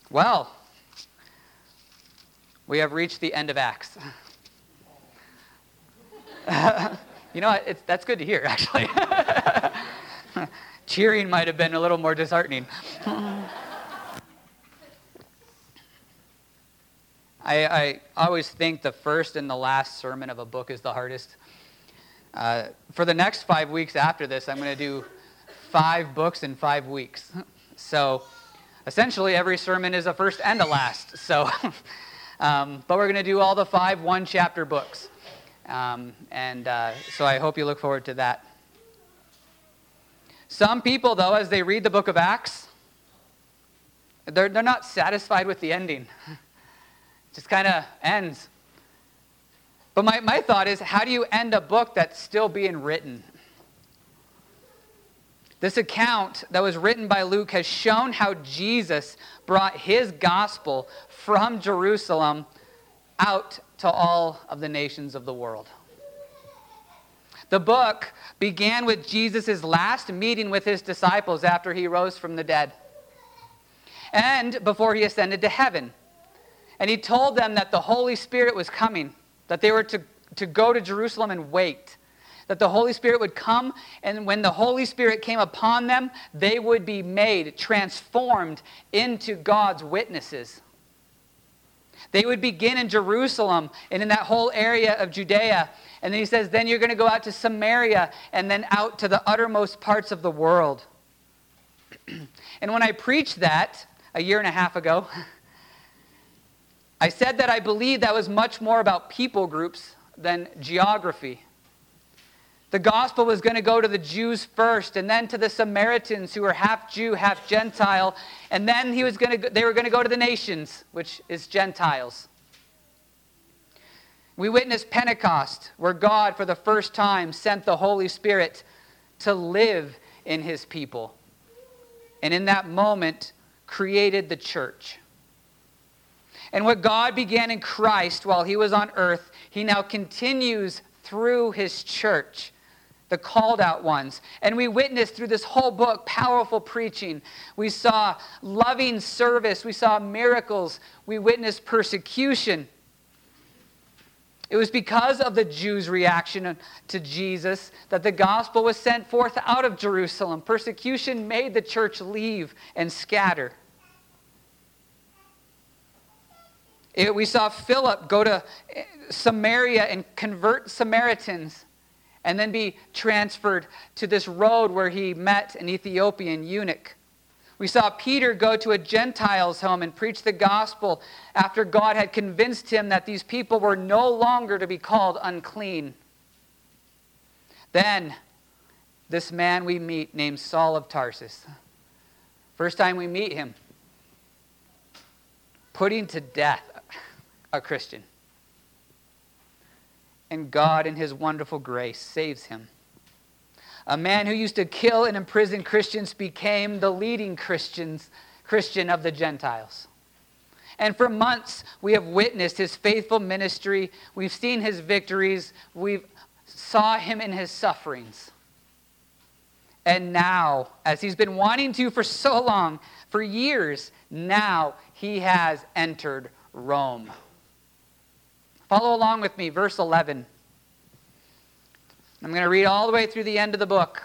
Well, we have reached the end of Acts. That's good to hear, actually. Cheering might have been a little more disheartening. I always think the first and the last sermon of a book is the hardest. For the next 5 weeks after this, I'm going to do 5 books in 5 weeks. So essentially every sermon is a first and a last. So, but we're going to do all the 5 one-chapter books. So I hope you look forward to that. Some people, though, as they read the book of Acts, they're not satisfied with the ending. It just kind of ends. But my thought is, how do you end a book that's still being written? This account that was written by Luke has shown how Jesus brought his gospel from Jerusalem out to all of the nations of the world. The book began with Jesus' last meeting with his disciples after he rose from the dead and before he ascended to heaven. And he told them that the Holy Spirit was coming, that they were to go to Jerusalem and wait, that the Holy Spirit would come, and when the Holy Spirit came upon them, they would be made, transformed into God's witnesses. They would begin in Jerusalem and in that whole area of Judea. And then he says, then you're going to go out to Samaria and then out to the uttermost parts of the world. And when I preached that a year and a half ago, I said that I believe that was much more about people groups than geography. The gospel was going to go to the Jews first, and then to the Samaritans who were half Jew, half Gentile, and then they were going to go to the nations, which is Gentiles. We witnessed Pentecost, where God, for the first time, sent the Holy Spirit to live in his people. And in that moment, created the church. And what God began in Christ while he was on earth, he now continues through his church, the called out ones. And we witnessed through this whole book powerful preaching. We saw loving service. We saw miracles. We witnessed persecution. It was because of the Jews' reaction to Jesus that the gospel was sent forth out of Jerusalem. Persecution made the church leave and scatter. We saw Philip go to Samaria and convert Samaritans and then be transferred to this road where he met an Ethiopian eunuch. We saw Peter go to a Gentile's home and preach the gospel after God had convinced him that these people were no longer to be called unclean. Then, this man we meet named Saul of Tarsus. First time we meet him, putting to death a Christian. And God, in his wonderful grace, saves him. A man who used to kill and imprison Christians became the leading Christian of the Gentiles. And for months, we have witnessed his faithful ministry. We've seen his victories. We saw him in his sufferings. And now, as he's been wanting to for so long, for years, now he has entered Rome. Follow along with me, verse 11. I'm going to read all the way through the end of the book.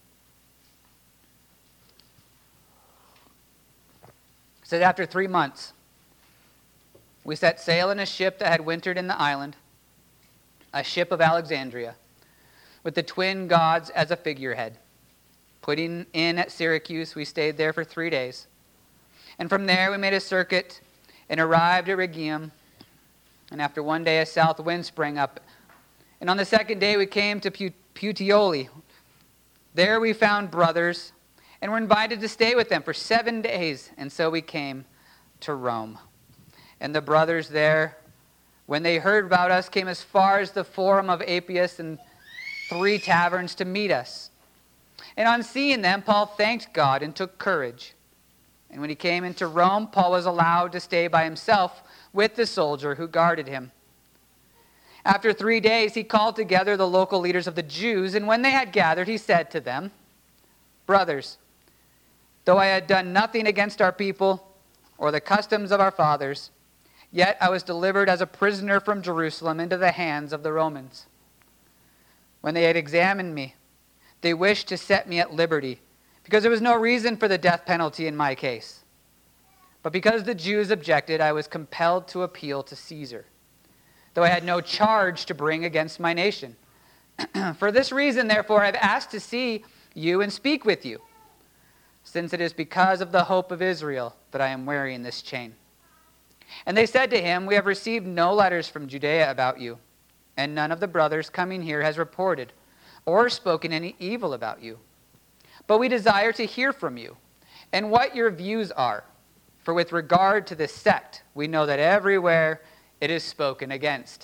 It said, after 3 months, we set sail in a ship that had wintered in the island, a ship of Alexandria, with the twin gods as a figurehead. Putting in at Syracuse, we stayed there for 3 days. And from there we made a circuit and arrived at Rhegium. And after 1 day a south wind sprang up. And on the second day we came to Puteoli. There we found brothers and were invited to stay with them for 7 days. And so we came to Rome. And the brothers there, when they heard about us, came as far as the Forum of Appius and 3 taverns to meet us. And on seeing them, Paul thanked God and took courage. And when he came into Rome, Paul was allowed to stay by himself with the soldier who guarded him. After 3 days, he called together the local leaders of the Jews, and when they had gathered, he said to them, "Brothers, though I had done nothing against our people or the customs of our fathers, yet I was delivered as a prisoner from Jerusalem into the hands of the Romans. When they had examined me, they wished to set me at liberty, because there was no reason for the death penalty in my case. But because the Jews objected, I was compelled to appeal to Caesar, though I had no charge to bring against my nation. For this reason, therefore, I have asked to see you and speak with you, since it is because of the hope of Israel that I am wearing this chain. And they said to him, we have received no letters from Judea about you, and none of the brothers coming here has reported or spoken any evil about you. But we desire to hear from you, and what your views are. For with regard to this sect, we know that everywhere it is spoken against.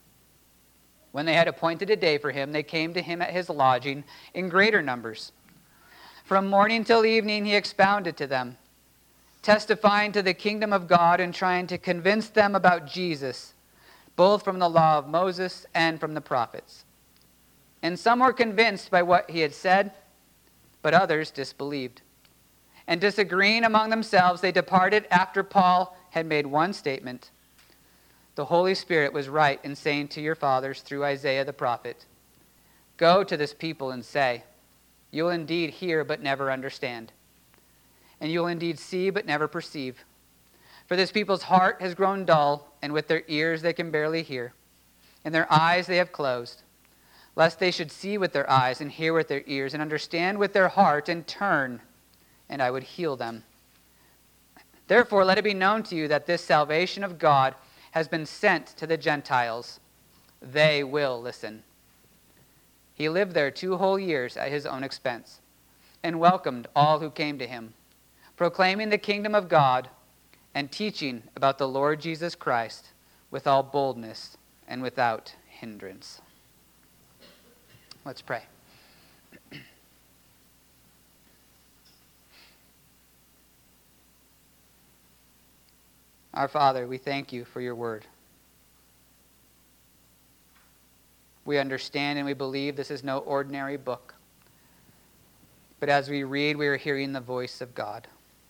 When they had appointed a day for him, they came to him at his lodging in greater numbers. From morning till evening he expounded to them, testifying to the kingdom of God and trying to convince them about Jesus, both from the law of Moses and from the prophets. And some were convinced by what he had said, but others disbelieved. And disagreeing among themselves, they departed after Paul had made one statement. The Holy Spirit was right in saying to your fathers through Isaiah the prophet, go to this people and say, you will indeed hear but never understand, and you will indeed see but never perceive. For this people's heart has grown dull, and with their ears they can barely hear, and their eyes they have closed, lest they should see with their eyes and hear with their ears and understand with their heart and turn, and I would heal them. Therefore let it be known to you that this salvation of God has been sent to the Gentiles. They will listen. He lived there 2 whole years at his own expense, and welcomed all who came to him, proclaiming the kingdom of God and teaching about the Lord Jesus Christ with all boldness and without hindrance. Let's pray. Our Father, we thank you for your word. We understand and we believe this is no ordinary book. But as we read, we are hearing the voice of God.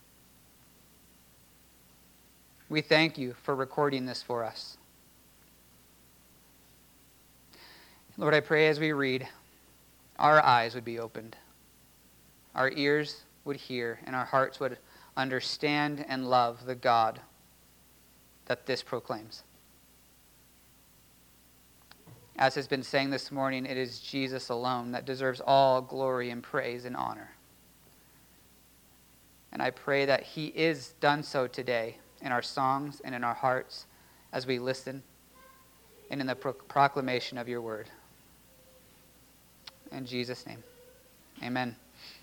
We thank you for recording this for us. Lord, I pray as we read, our eyes would be opened, our ears would hear, and our hearts would understand and love the God that this proclaims. As has been saying this morning, it is Jesus alone that deserves all glory and praise and honor. And I pray that he is done so today in our songs and in our hearts as we listen and in the proclamation of your word. In Jesus' name, amen.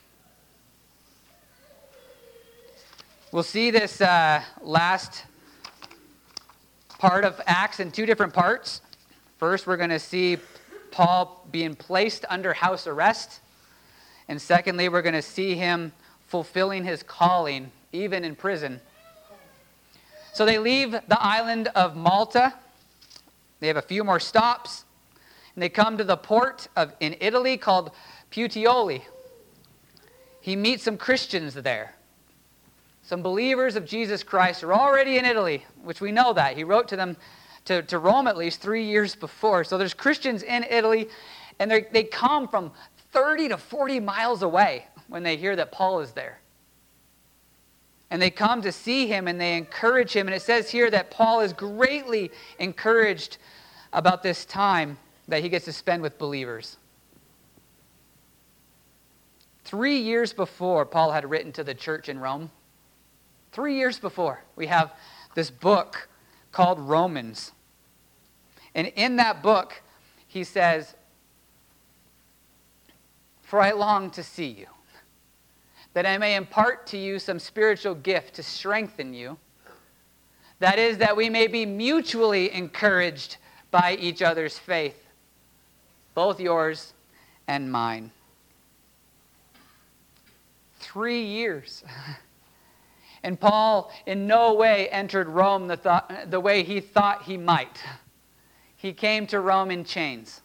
We'll see this last part of Acts in 2 different parts. First, we're going to see Paul being placed under house arrest. And secondly, we're going to see him fulfilling his calling, even in prison. So they leave the island of Malta. They have a few more stops. And they come to the port in Italy called Puteoli. He meets some Christians there. Some believers of Jesus Christ are already in Italy, which we know that. He wrote to them, to Rome at least 3 years before. So there's Christians in Italy, and they come from 30 to 40 miles away when they hear that Paul is there. And they come to see him, and they encourage him. And it says here that Paul is greatly encouraged about this time that he gets to spend with believers. 3 years before, Paul had written to the church in Rome. 3 years before, we have this book called Romans. And in that book, he says, for I long to see you, that I may impart to you some spiritual gift to strengthen you. That is, that we may be mutually encouraged by each other's faith, both yours and mine. 3 years. And Paul in no way entered Rome the way he thought he might. He came to Rome in chains.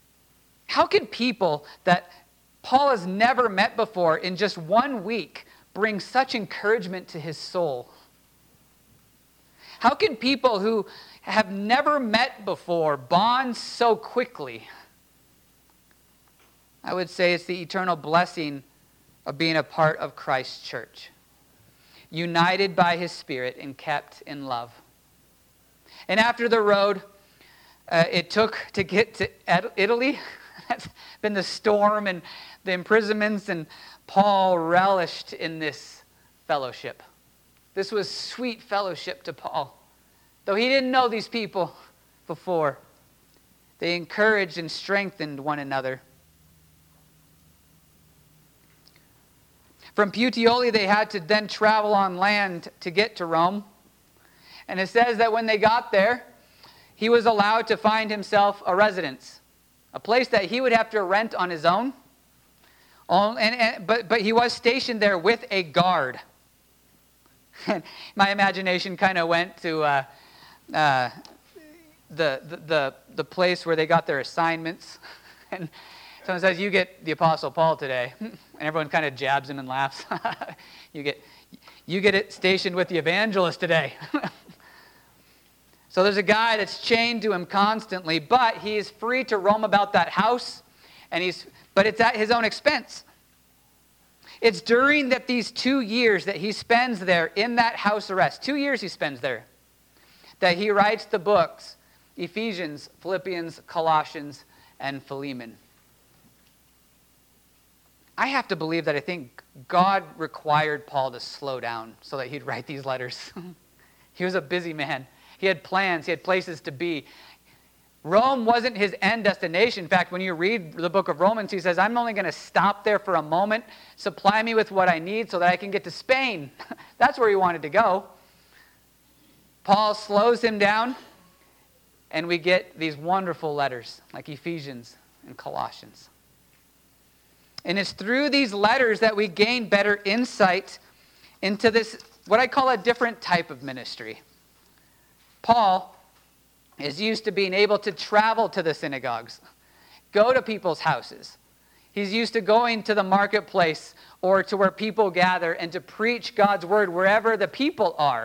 How can people that Paul has never met before in just 1 week bring such encouragement to his soul? How can people who have never met before bond so quickly? I would say it's the eternal blessing of being a part of Christ's church, united by his Spirit and kept in love. And after the road it took to get to Italy, that's been the storm and the imprisonments, and Paul relished in this fellowship. This was sweet fellowship to Paul. Though he didn't know these people before, they encouraged and strengthened one another. From Puteoli, they had to then travel on land to get to Rome. And it says that when they got there, he was allowed to find himself a residence, a place that he would have to rent on his own. But he was stationed there with a guard. My imagination kind of went to the place where they got their assignments. And someone says, "You get the Apostle Paul today," and everyone kind of jabs him and laughs. You get it stationed with the evangelist today. So there's a guy that's chained to him constantly, but he is free to roam about that house, but it's at his own expense. It's during these 2 years that he spends there in that house arrest, 2 years he spends there, that he writes the books, Ephesians, Philippians, Colossians, and Philemon. I have to believe that I think God required Paul to slow down so that he'd write these letters. He was a busy man. He had plans. He had places to be. Rome wasn't his end destination. In fact, when you read the book of Romans, he says, "I'm only going to stop there for a moment, supply me with what I need so that I can get to Spain." That's where he wanted to go. Paul slows him down, and we get these wonderful letters like Ephesians and Colossians. And it's through these letters that we gain better insight into this, what I call a different type of ministry. Paul is used to being able to travel to the synagogues, go to people's houses. He's used to going to the marketplace or to where people gather and to preach God's word wherever the people are.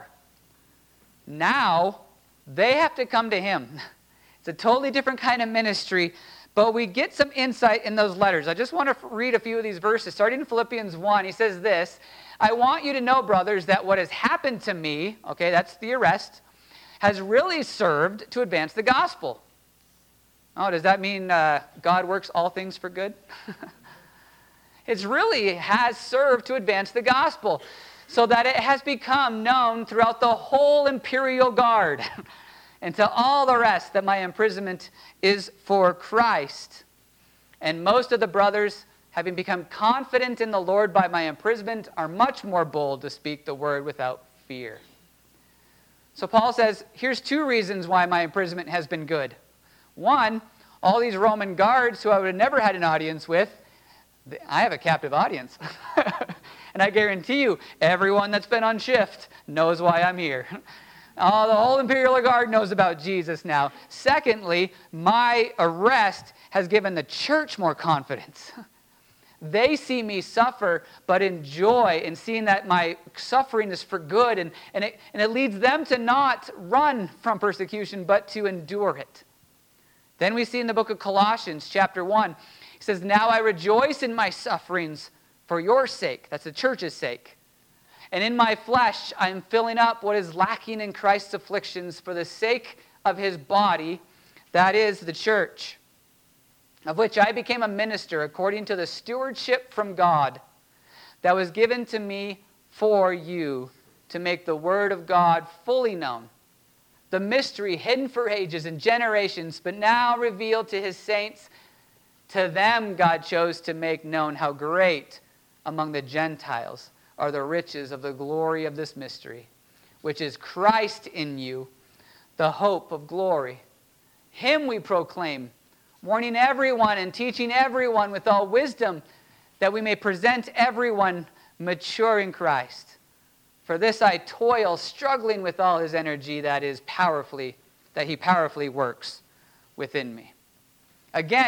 Now, they have to come to him. It's a totally different kind of ministry, but we get some insight in those letters. I just want to read a few of these verses. Starting in Philippians 1, he says this, "I want you to know, brothers, that what has happened to me," okay, that's the arrest, "has really served to advance the gospel." Oh, does that mean God works all things for good? It really has served to advance the gospel, so that it has become known throughout the whole imperial guard and to all the rest that my imprisonment is for Christ. And most of the brothers, having become confident in the Lord by my imprisonment, are much more bold to speak the word without fear. So Paul says, here's 2 reasons why my imprisonment has been good. One, all these Roman guards who I would have never had an audience with, I have a captive audience. And I guarantee you, everyone that's been on shift knows why I'm here. The whole Imperial Guard knows about Jesus now. Secondly, my arrest has given the church more confidence. They see me suffer, but enjoy in seeing that my suffering is for good, and it leads them to not run from persecution, but to endure it. Then we see in the book of Colossians, chapter 1, he says, "Now I rejoice in my sufferings for your sake," that's the church's sake. "And in my flesh I am filling up what is lacking in Christ's afflictions for the sake of his body, that is the church, of which I became a minister according to the stewardship from God that was given to me for you, to make the word of God fully known, the mystery hidden for ages and generations, but now revealed to his saints. To them God chose to make known how great among the Gentiles are the riches of the glory of this mystery, which is Christ in you, the hope of glory. Him we proclaim, warning everyone and teaching everyone with all wisdom, that we may present everyone mature in Christ. For this I toil, struggling with all his energy that he powerfully works within me." Again,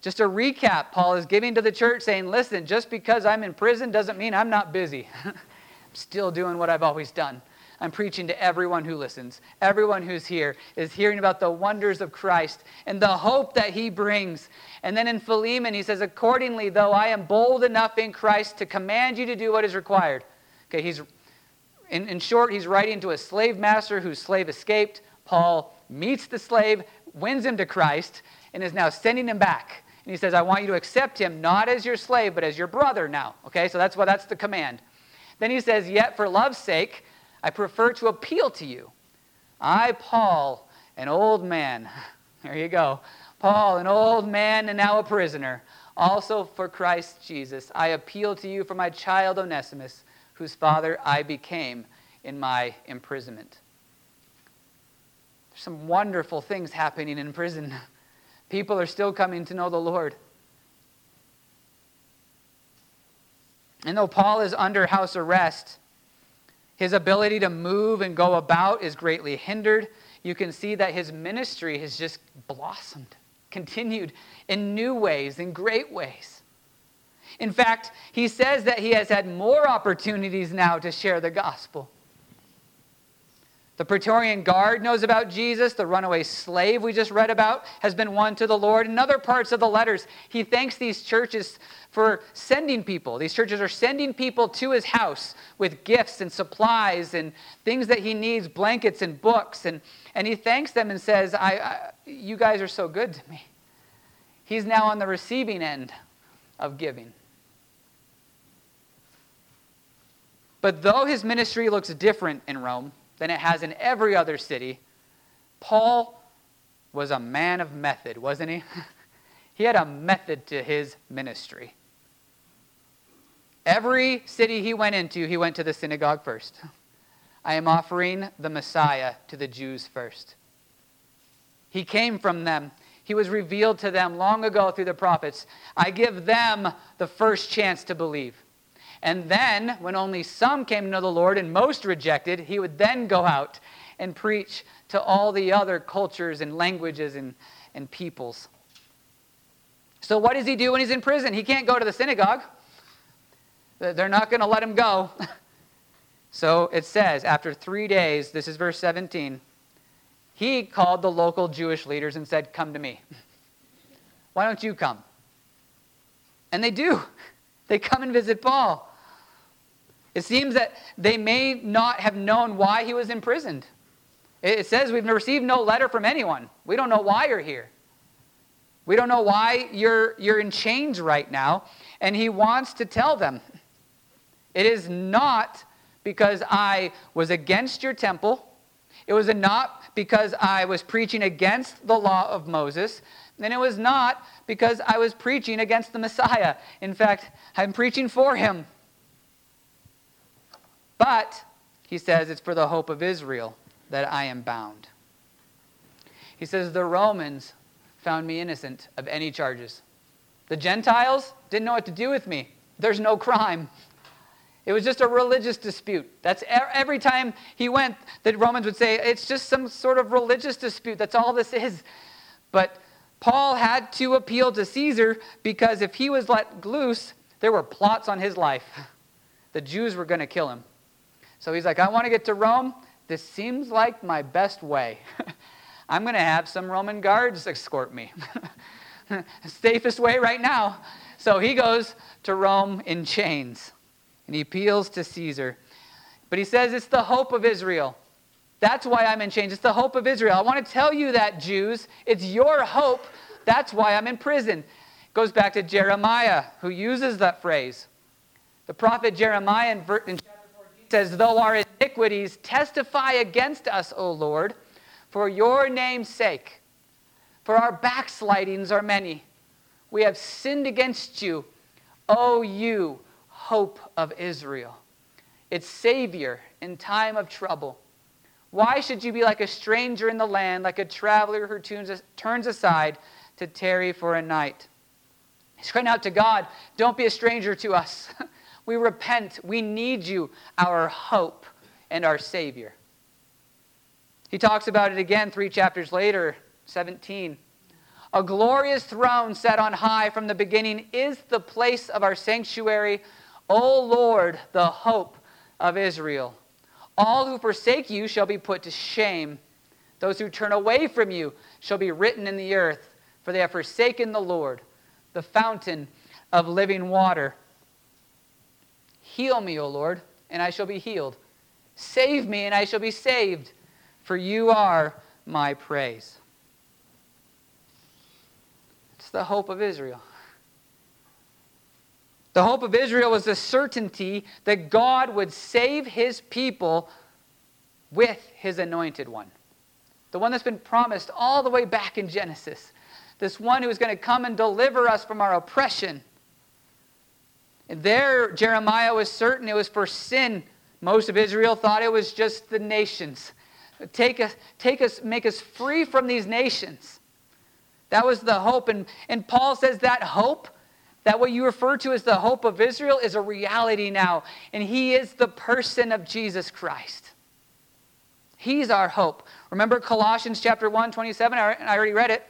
Just a recap Paul is giving to the church, saying, listen, just because I'm in prison doesn't mean I'm not busy. I'm still doing what I've always done. I'm preaching to everyone who listens. Everyone who's here is hearing about the wonders of Christ and the hope that he brings. And then in Philemon, he says, accordingly, though I am bold enough in Christ to command you to do what is required. Okay, in short, he's writing to a slave master whose slave escaped. Paul meets the slave, wins him to Christ, and is now sending him back. And he says, I want you to accept him not as your slave, but as your brother now. Okay, so that's the command. Then he says, yet for love's sake, I prefer to appeal to you. I, Paul, an old man. There you go. Paul, an old man and now a prisoner. Also for Christ Jesus, I appeal to you for my child Onesimus, whose father I became in my imprisonment. There's some wonderful things happening in prison. People are still coming to know the Lord. And though Paul is under house arrest, his ability to move and go about is greatly hindered. You can see that his ministry has just blossomed, continued in new ways, in great ways. In fact, he says that he has had more opportunities now to share the gospel. The Praetorian Guard knows about Jesus. The runaway slave we just read about has been won to the Lord. In other parts of the letters, he thanks these churches for sending people. These churches are sending people to his house with gifts and supplies and things that he needs, blankets and books. And he thanks them and says, you guys are so good to me. He's now on the receiving end of giving. But though his ministry looks different in Rome than it has in every other city, Paul was a man of method, wasn't he? He had a method to his ministry. Every city he went into, he went to the synagogue first. I am offering the Messiah to the Jews first. He came from them. He was revealed to them long ago through the prophets. I give them the first chance to believe. And then, when only some came to know the Lord and most rejected, he would then go out and preach to all the other cultures and languages and peoples. So what does he do when he's in prison? He can't go to the synagogue. They're not going to let him go. So it says, after 3 days, this is verse 17, he called the local Jewish leaders and said, come to me. Why don't you come? And they do. They come and visit Paul. It seems that they may not have known why he was imprisoned. It says we've received no letter from anyone. We don't know why you're here. We don't know why you're in chains right now. And he wants to tell them, it is not because I was against your temple. It was not because I was preaching against the law of Moses. And it was not because I was preaching against the Messiah. In fact, I'm preaching for him. But, he says, it's for the hope of Israel that I am bound. He says, the Romans found me innocent of any charges. The Gentiles didn't know what to do with me. There's no crime. It was just a religious dispute. That's every time he went, the Romans would say, it's just some sort of religious dispute. That's all this is. But Paul had to appeal to Caesar because if he was let loose, there were plots on his life. The Jews were going to kill him. So he's like, I want to get to Rome. This seems like my best way. I'm going to have some Roman guards escort me. Safest way right now. So he goes to Rome in chains. And he appeals to Caesar. But he says it's the hope of Israel. That's why I'm in chains. It's the hope of Israel. I want to tell you that, Jews. It's your hope. That's why I'm in prison. It goes back to Jeremiah, who uses that phrase. The prophet Jeremiah in chapter 14 says, though our iniquities testify against us, O Lord, for your name's sake, for our backslidings are many. We have sinned against you, O you, hope of Israel, its Savior in time of trouble. Why should you be like a stranger in the land, like a traveler who turns aside to tarry for a night? He's crying out to God, don't be a stranger to us. We repent. We need you, our hope and our Savior. He talks about it again 3 chapters later, 17. A glorious throne set on high from the beginning is the place of our sanctuary. O Lord, the hope of Israel. All who forsake you shall be put to shame. Those who turn away from you shall be written in the earth, for they have forsaken the Lord, the fountain of living water. Heal me, O Lord, and I shall be healed. Save me, and I shall be saved, for you are my praise. It's the hope of Israel. The hope of Israel was the certainty that God would save his people with his anointed one. The one that's been promised all the way back in Genesis. This one who is going to come and deliver us from our oppression. And there, Jeremiah was certain it was for sin. Most of Israel thought it was just the nations. Make us free from these nations. That was the hope. And Paul says that hope, that what you refer to as the hope of Israel, is a reality now. And he is the person of Jesus Christ. He's our hope. Remember Colossians chapter 1, 27? I already read it.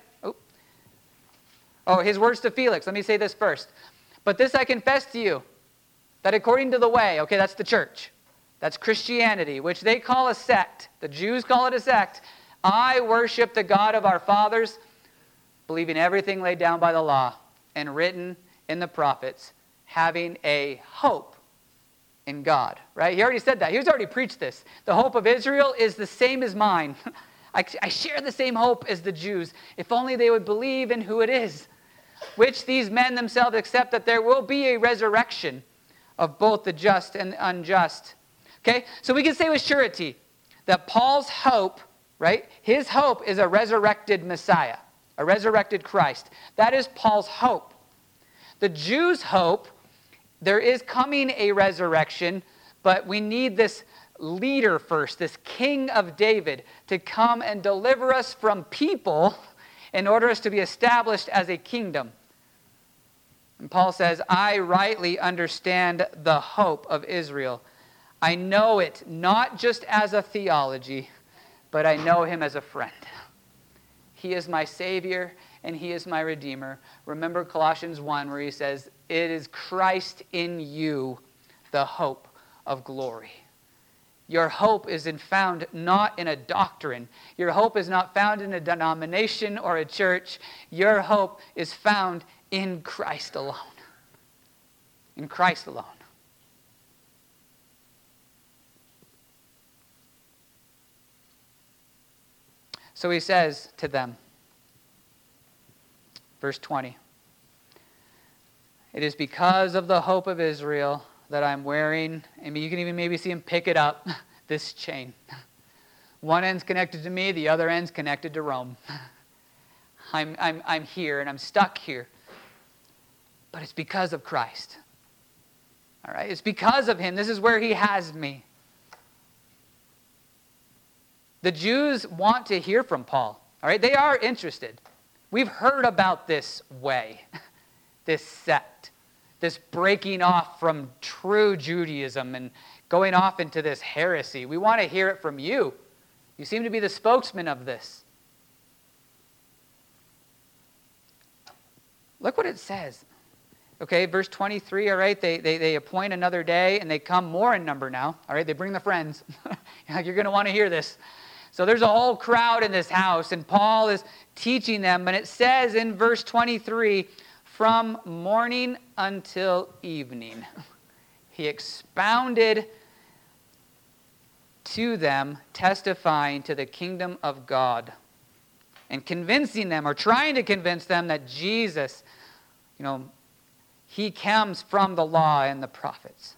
Oh, his words to Felix. Let me say this first. But this I confess to you, that according to the way, okay, that's the church. That's Christianity, which they call a sect. The Jews call it a sect. I worship the God of our fathers, believing everything laid down by the law and written in the prophets, having a hope in God. Right? He already said that. He's already preached this. The hope of Israel is the same as mine. I share the same hope as the Jews. If only they would believe in who it is, which these men themselves accept, that there will be a resurrection of both the just and the unjust. Okay? So we can say with surety that Paul's hope, right? His hope is a resurrected Messiah, a resurrected Christ. That is Paul's hope. The Jews' hope, there is coming a resurrection, but we need this leader first, this King of David, to come and deliver us from people in order us to be established as a kingdom. And Paul says, I rightly understand the hope of Israel. I know it not just as a theology, but I know him as a friend. He is my Savior and he is my Redeemer. Remember Colossians 1 where he says, it is Christ in you, the hope of glory. Your hope is found not in a doctrine. Your hope is not found in a denomination or a church. Your hope is found in Christ alone. In Christ alone. So he says to them, verse 20, it is because of the hope of Israel that I'm wearing, and you can even maybe see him pick it up, this chain. One end's connected to me, the other end's connected to Rome. I'm here and I'm stuck here. But it's because of Christ. All right? It's because of him. This is where he has me. The Jews want to hear from Paul. All right? They are interested. We've heard about this way, this sect, this breaking off from true Judaism and going off into this heresy. We want to hear it from you. You seem to be the spokesman of this. Look what it says. Okay, verse 23, all right, they appoint another day, and they come more in number now. All right, they bring the friends. You're going to want to hear this. So there's a whole crowd in this house, and Paul is teaching them. And it says in verse 23, from morning until evening, he expounded to them, testifying to the kingdom of God, and convincing them, or trying to convince them, that Jesus, he comes from the law and the prophets.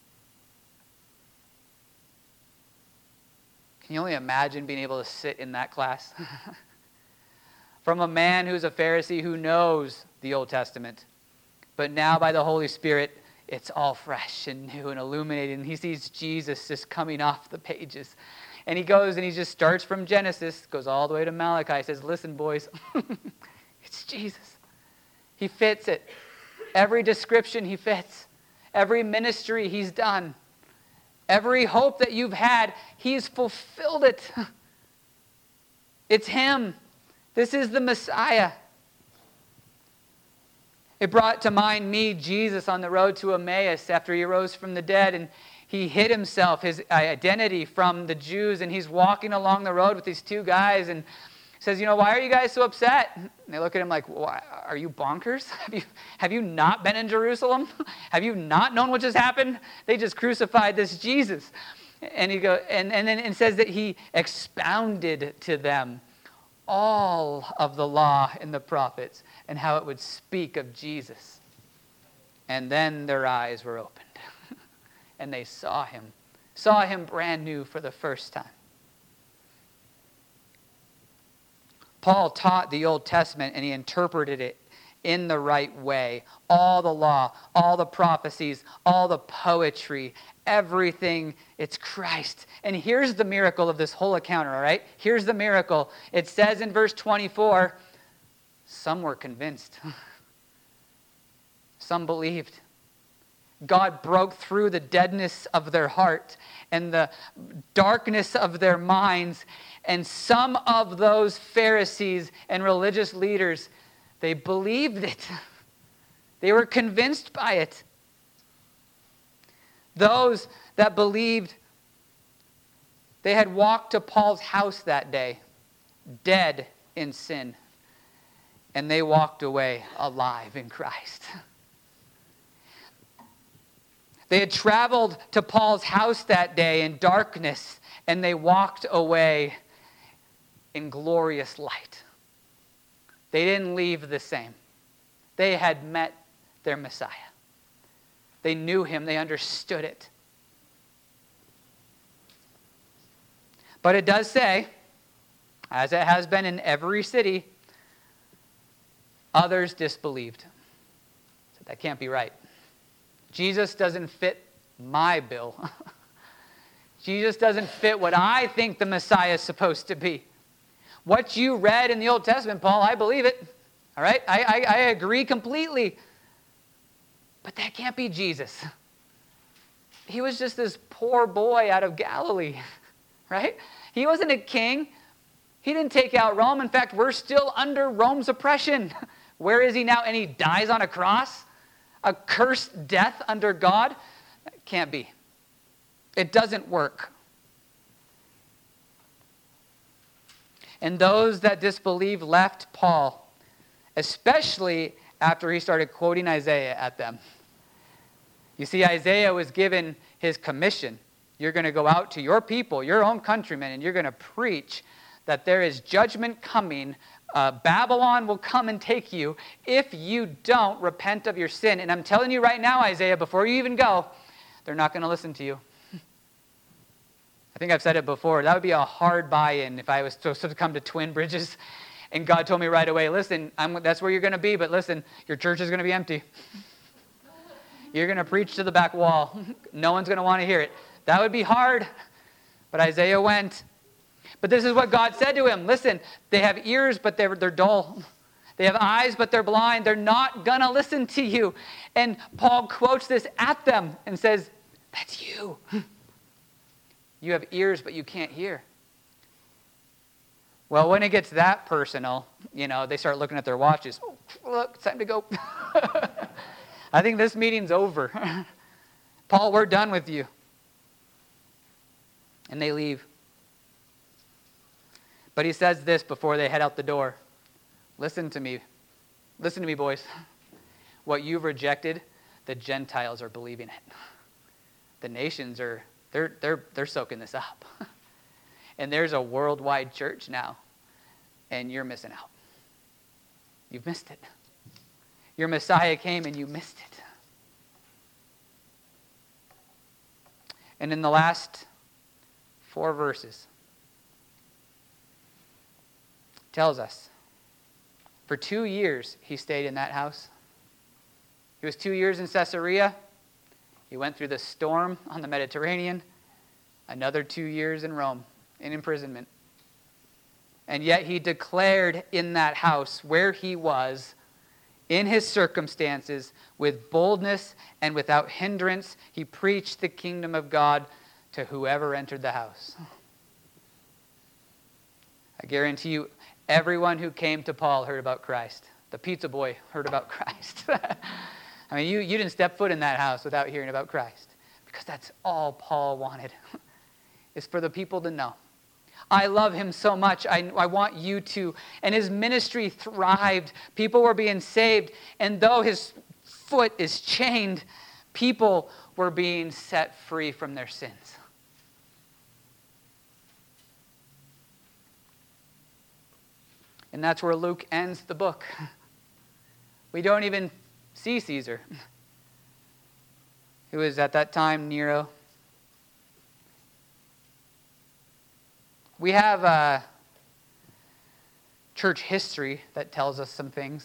Can you only imagine being able to sit in that class? From a man who's a Pharisee who knows the Old Testament, but now by the Holy Spirit, it's all fresh and new and illuminated, and he sees Jesus just coming off the pages. And he goes and he just starts from Genesis, goes all the way to Malachi, says, listen, boys, it's Jesus. He fits it. Every description he fits. Every ministry he's done. Every hope that you've had, he's fulfilled it. It's him. This is the Messiah. It brought to mind me, Jesus, on the road to Emmaus after he rose from the dead, and he hid himself, his identity from the Jews, and he's walking along the road with these two guys and says, why are you guys so upset? And they look at him like, why, are you bonkers? Have you not been in Jerusalem? Have you not known what just happened? They just crucified this Jesus. And then it says that he expounded to them all of the law and the prophets and how it would speak of Jesus. And then their eyes were opened and they saw him brand new for the first time. Paul taught the Old Testament and he interpreted it in the right way. All the law, all the prophecies, all the poetry, everything, it's Christ. And here's the miracle of this whole account, all right? Here's the miracle. It says in verse 24, some were convinced. Some believed. God broke through the deadness of their heart and the darkness of their minds. And some of those Pharisees and religious leaders, they believed it. They were convinced by it. Those that believed, they had walked to Paul's house that day, dead in sin. And they walked away alive in Christ. They had traveled to Paul's house that day in darkness, and they walked away in glorious light. They didn't leave the same. They had met their Messiah. They knew him. They understood it. But it does say, as it has been in every city, others disbelieved. So that can't be right. Jesus doesn't fit my bill. Jesus doesn't fit what I think the Messiah is supposed to be. What you read in the Old Testament, Paul, I believe it. All right? I agree completely. But that can't be Jesus. He was just this poor boy out of Galilee. Right? He wasn't a king. He didn't take out Rome. In fact, we're still under Rome's oppression. Where is he now? And he dies on a cross? A cursed death under God? That can't be. It doesn't work. And those that disbelieved left Paul, especially after he started quoting Isaiah at them. You see, Isaiah was given his commission. You're going to go out to your people, your own countrymen, and you're going to preach that there is judgment coming. Babylon will come and take you if you don't repent of your sin. And I'm telling you right now, Isaiah, before you even go, they're not going to listen to you. I think I've said it before. That would be a hard buy-in if I was supposed to come to Twin Bridges and God told me right away, listen, that's where you're going to be, but listen, your church is going to be empty. You're going to preach to the back wall. No one's going to want to hear it. That would be hard. But Isaiah went. But this is what God said to him. Listen, they have ears, but they're dull. They have eyes, but they're blind. They're not going to listen to you. And Paul quotes this at them and says, that's you. You have ears, but you can't hear. Well, when it gets that personal, they start looking at their watches. Oh, look, it's time to go. I think this meeting's over. Paul, we're done with you. And they leave. But he says this before they head out the door. Listen to me. Listen to me, boys. What you've rejected, the Gentiles are believing it. The nations they're soaking this up. And there's a worldwide church now. And you're missing out. You've missed it. Your Messiah came and you missed it. And in the last 4 verses, tells us, for 2 years he stayed in that house. He was 2 years in Caesarea. He went through the storm on the Mediterranean. Another 2 years in Rome, in imprisonment. And yet he declared in that house where he was, in his circumstances, with boldness and without hindrance, he preached the kingdom of God to whoever entered the house. I guarantee you, everyone who came to Paul heard about Christ. The pizza boy heard about Christ. I mean, you didn't step foot in that house without hearing about Christ. Because that's all Paul wanted, is for the people to know. I love him so much. I want you to. And his ministry thrived. People were being saved. And though his foot is chained, people were being set free from their sins. And that's where Luke ends the book. We don't even see Caesar. Who was at that time Nero. We have church history that tells us some things.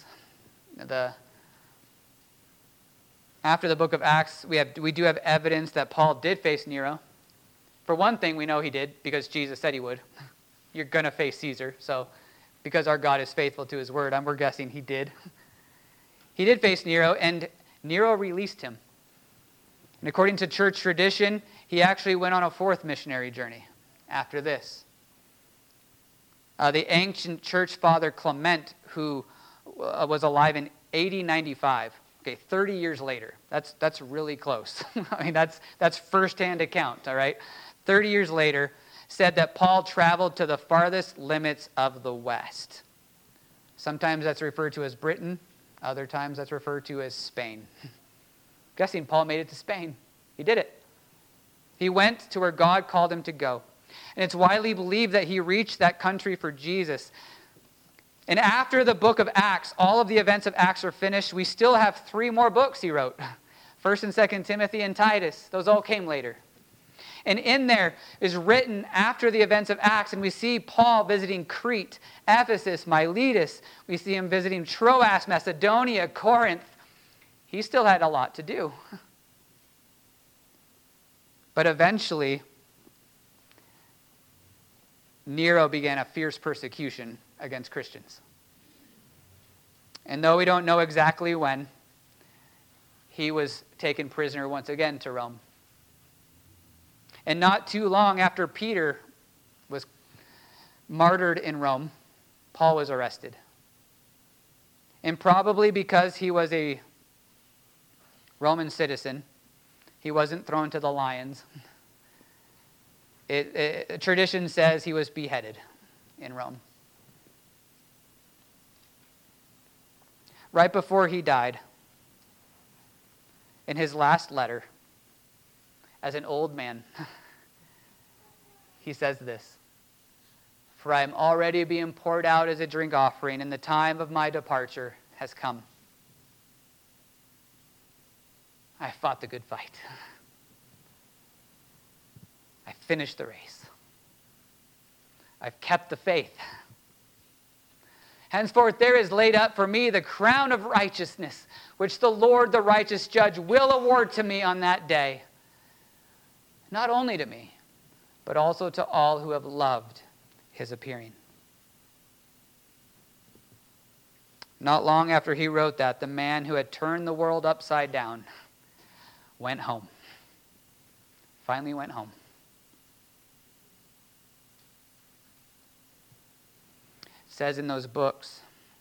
After the book of Acts, we do have evidence that Paul did face Nero. For one thing, we know he did because Jesus said he would. You're going to face Caesar. So because our God is faithful to his word, we're guessing he did. He did face Nero, and Nero released him. And according to church tradition, he actually went on a fourth missionary journey after this. The ancient church father Clement, who was alive in AD 95, 30 years later. That's really close. I mean, that's firsthand account, all right? 30 years later, said that Paul traveled to the farthest limits of the West. Sometimes that's referred to as Britain. Other times that's referred to as Spain. Guessing Paul made it to Spain. He did it. He went to where God called him to go. And it's widely believed that he reached that country for Jesus. And after the book of Acts, all of the events of Acts are finished, we still have 3 more books he wrote. 1st and 2nd Timothy and Titus. Those all came later. And in there is written after the events of Acts, and we see Paul visiting Crete, Ephesus, Miletus. We see him visiting Troas, Macedonia, Corinth. He still had a lot to do. But eventually, Nero began a fierce persecution against Christians. And though we don't know exactly when, he was taken prisoner once again to Rome. And not too long after Peter was martyred in Rome, Paul was arrested. And probably because he was a Roman citizen, he wasn't thrown to the lions. Tradition says he was beheaded in Rome. Right before he died, in his last letter, as an old man, he says this: "For I am already being poured out as a drink offering, and the time of my departure has come. I fought the good fight. I finished the race. I've kept the faith. Henceforth there is laid up for me the crown of righteousness, which the Lord, the righteous judge, will award to me on that day. Not only to me, but also to all who have loved his appearing." Not long after he wrote that, the man who had turned the world upside down went home. Finally went home. It says in those books,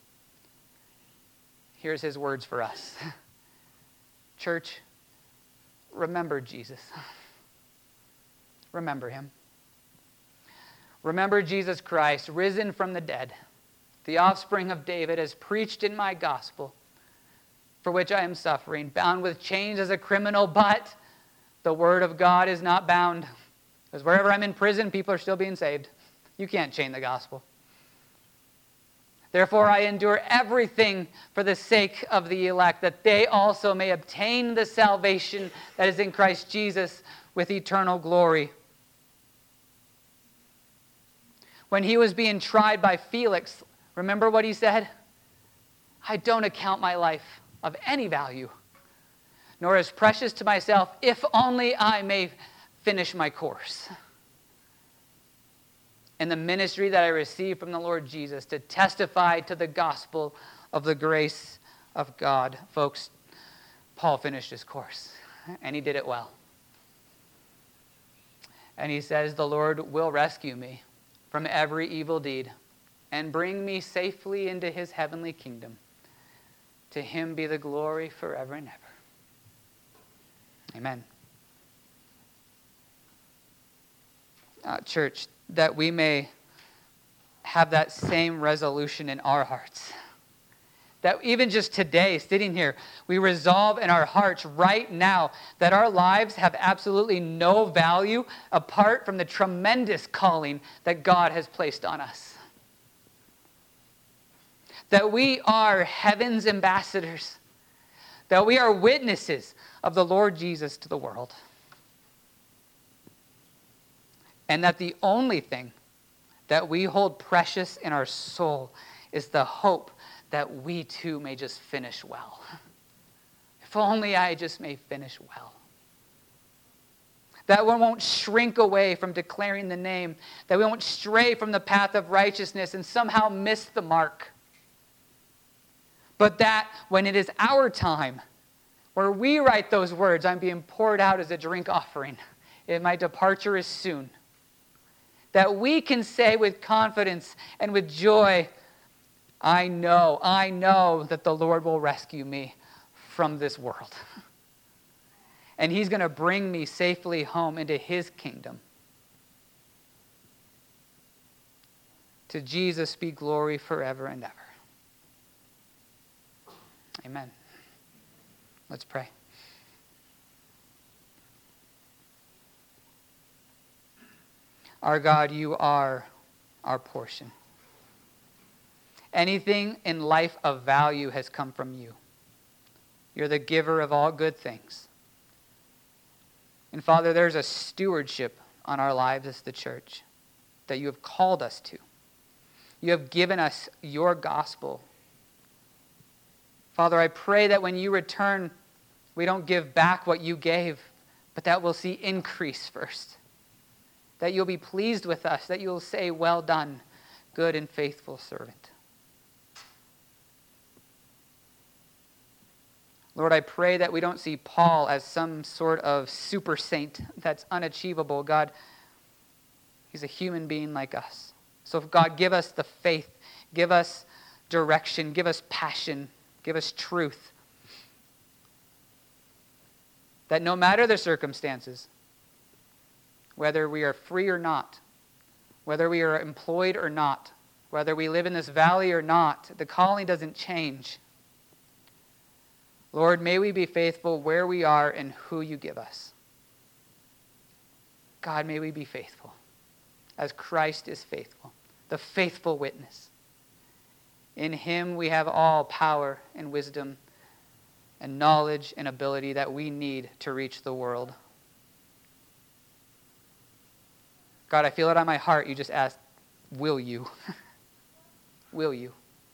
here's his words for us. Church, remember Jesus. Remember him. Remember Jesus Christ, risen from the dead, the offspring of David, as preached in my gospel, for which I am suffering, bound with chains as a criminal, but the word of God is not bound. Because wherever I'm in prison, people are still being saved. You can't chain the gospel. Therefore I endure everything for the sake of the elect, that they also may obtain the salvation that is in Christ Jesus with eternal glory. When he was being tried by Felix, remember what he said? "I don't account my life of any value, nor as precious to myself, if only I may finish my course." And the ministry that I received from the Lord Jesus to testify to the gospel of the grace of God. Folks, Paul finished his course, and he did it well. And he says, "The Lord will rescue me from every evil deed and bring me safely into his heavenly kingdom, To him be the glory forever and ever. Amen. Church, that we may have that same resolution in our hearts. That even just today, sitting here, we resolve in our hearts right now that our lives have absolutely no value apart from the tremendous calling that God has placed on us. That we are heaven's ambassadors. That we are witnesses of the Lord Jesus to the world. And that the only thing that we hold precious in our soul is the hope that we too may just finish well. If only I just may finish well. That we won't shrink away from declaring the name. That we won't stray from the path of righteousness and somehow miss the mark. But that when it is our time, where we write those words, I'm being poured out as a drink offering, and my departure is soon. That we can say with confidence and with joy, I know that the Lord will rescue me from this world. And he's going to bring me safely home into his kingdom. To Jesus be glory forever and ever. Amen. Let's pray. Our God, you are our portion. Anything in life of value has come from you. You're the giver of all good things. And Father, there's a stewardship on our lives as the church that you have called us to. You have given us your gospel. Father, I pray that when you return, we don't give back what you gave, but that we'll see increase first. That you'll be pleased with us, that you'll say, well done, good and faithful servant. Lord, I pray that we don't see Paul as some sort of super saint that's unachievable. God, he's a human being like us. So God, give us the faith, give us direction, give us passion, give us truth. That no matter the circumstances, whether we are free or not, whether we are employed or not, whether we live in this valley or not, the calling doesn't change. Lord, may we be faithful where we are and who you give us. God, may we be faithful as Christ is faithful, the faithful witness. In him we have all power and wisdom and knowledge and ability that we need to reach the world. God, I feel it on my heart. You just asked, will you? Will you?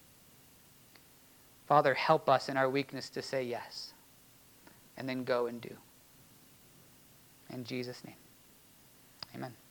Father, help us in our weakness to say yes, and then go and do. In Jesus' name, amen.